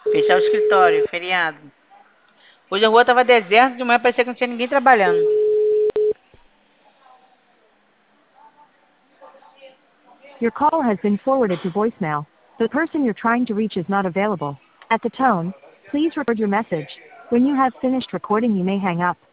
Fechar o escritório, feriado. Hoje a rua tava deserta, de manhã parecia que não tinha ninguém trabalhando. Your call has been forwarded to voicemail. The person you're trying to reach is not available. At the tone, please record your message. When you have finished recording, you may hang up.